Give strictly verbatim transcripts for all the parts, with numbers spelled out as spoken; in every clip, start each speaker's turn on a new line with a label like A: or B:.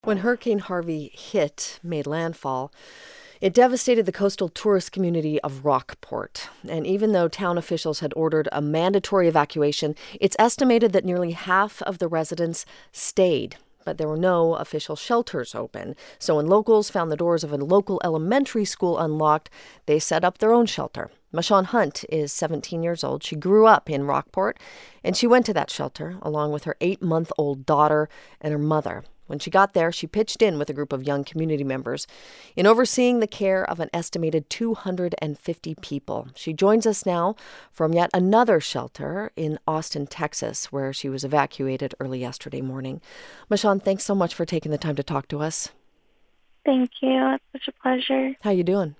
A: When Hurricane Harvey hit, made landfall, it devastated the coastal tourist community of Rockport. And even though town officials had ordered a mandatory evacuation, it's estimated that nearly half of the residents stayed. But there were no official shelters open. So when locals found the doors of a local elementary school unlocked, they set up their own shelter. Mashawn Hunt is seventeen years old. She grew up in Rockport, and she went to that shelter along with her eight-month-old daughter and her mother. When she got there, she pitched in with a group of young community members in overseeing the care of an estimated two hundred fifty people. She joins us now from yet another shelter in Austin, Texas, where she was evacuated early yesterday morning. Mashawn, thanks so much for taking the time to talk to us.
B: Thank you. It's such a pleasure.
A: How you doing?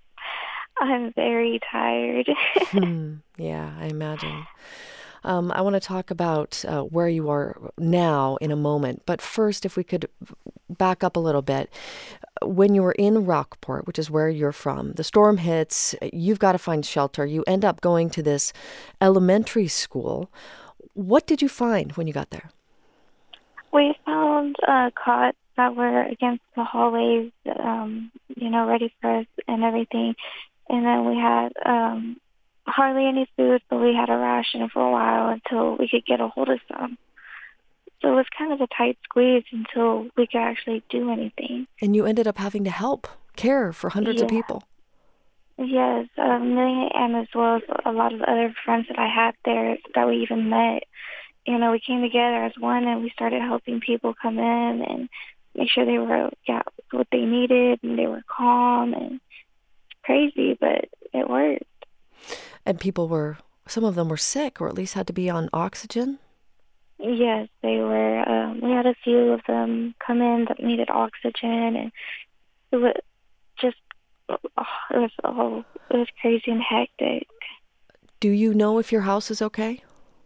B: I'm very tired.
A: hmm. Yeah, I imagine. Um, I want to talk about uh, where you are now in a moment. But first, if we could back up a little bit. When you were in Rockport, which is where you're from, the storm hits, you've got to find shelter. You end up going to this elementary school. What did you find when you got there?
B: We found uh, cots that were against the hallways, um, you know, ready for us and everything. And then we had um, hardly any food, but we had a ration for a while until we could get a hold of some. So it was kind of a tight squeeze until we could actually do anything.
A: And you ended up having to help care for hundreds
B: yeah.
A: of people.
B: Yes, um, me and as well as a lot of other friends that I had there that we even met. You know, we came together as one and we started helping people come in and make sure they were got what they needed and they were calm. And crazy, but it worked.
A: And people were, some of them were sick or at least had to be on oxygen?
B: Yes, they were. Um, we had a few of them come in that needed oxygen, and it was just, oh, it was oh, it was crazy and hectic.
A: Do you know if your house is okay?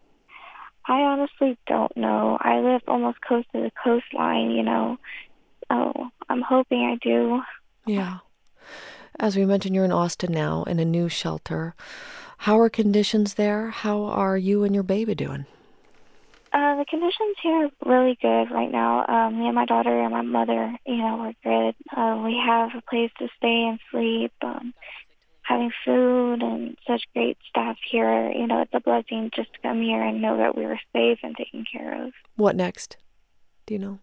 B: I honestly don't know. I live almost close to the coastline, you know. Oh, I'm hoping I do.
A: Yeah. As we mentioned, you're in Austin now in a new shelter. How are conditions there? How are you and your baby doing?
B: Uh, the conditions here are really good right now. Um, me and my daughter and my mother, you know, we're good. Uh, we have a place to stay and sleep, um, having food and such great staff here. You know, it's a blessing just to come here and know that we were safe and taken care of.
A: What next? Do you know?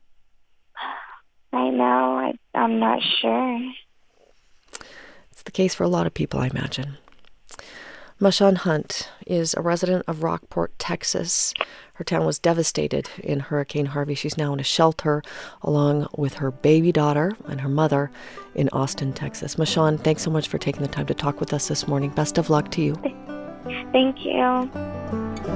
B: Right now, I, I'm not sure.
A: It's the case for a lot of people, I imagine. Mashawn Hunt is a resident of Rockport, Texas. Her town was devastated in Hurricane Harvey. She's now in a shelter along with her baby daughter and her mother in Austin, Texas. Mashawn, thanks so much for taking the time to talk with us this morning. Best of luck to you.
B: Thank you.